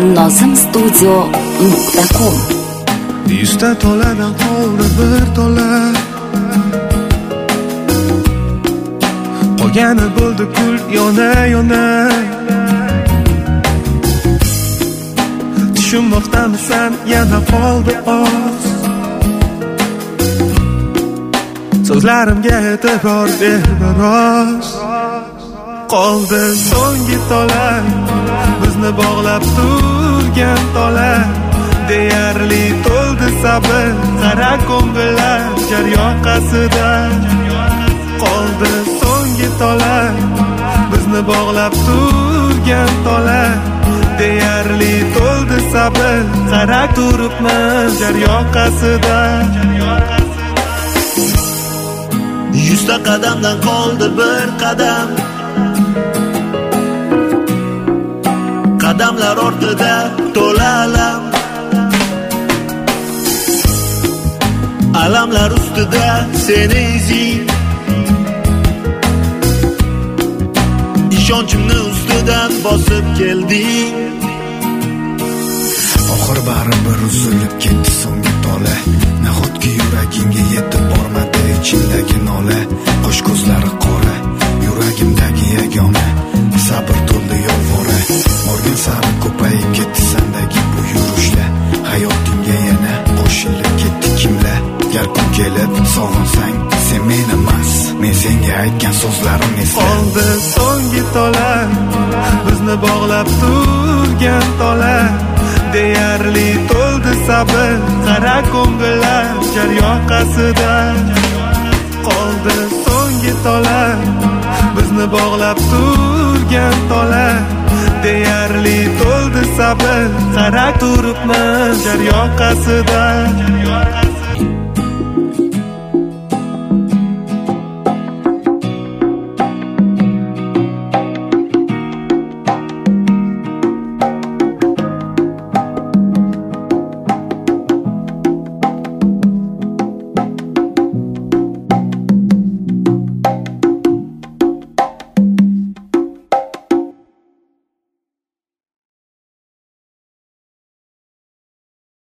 nozimstudio.com. 100 ta toladan qoldi bir tola, qolgani bo'ldi kul yona yona. Tushunmoqdamisan yana qoldi oz, so'zlarimga e'tibor ber biroz. Qoldi so'nggi tola, bizni bog'lab turgan tola. Deyarli to'ldi sabr, qara ko'ngillar jar yoqasida. Qoldi so'nggi tola, bizni bog'lab turgan tola. Deyarli to'ldi sabr, qara turibmiz jar yoqasida. 100 ta qadamdan qoldi bir qadam, qadamlar ortida to'la alam, alamlar ustida seni izing. Ishonchimni ustidan bosib kelding. Oxir baribir uzilib ketdi so'nggi tola. Nahotki yuragimga yetib bormadi ichimdagi nola. Qo'sh ko'zlari qora, yuragimdagi yagona. Sabr to'ldi yolvora, morgan sari ko'payib ketdi sendagi bu yurishlar. Hayotimga yana qo'shilib ketdi kimlar. Gar kun kelib sog'insang sen men emas, men senga aytgan so'zlarim esla. Qoldi so'nggi tola, bizni bog'lab turgan tola. Deyarli to'ldi sabr, qara ko'ngillar jar yoqasida. Qoldi so'nggi tola, bizni bog'lab turgan tola. Deyarli to'ldi sabr, qara turibmiz jar yoqasida.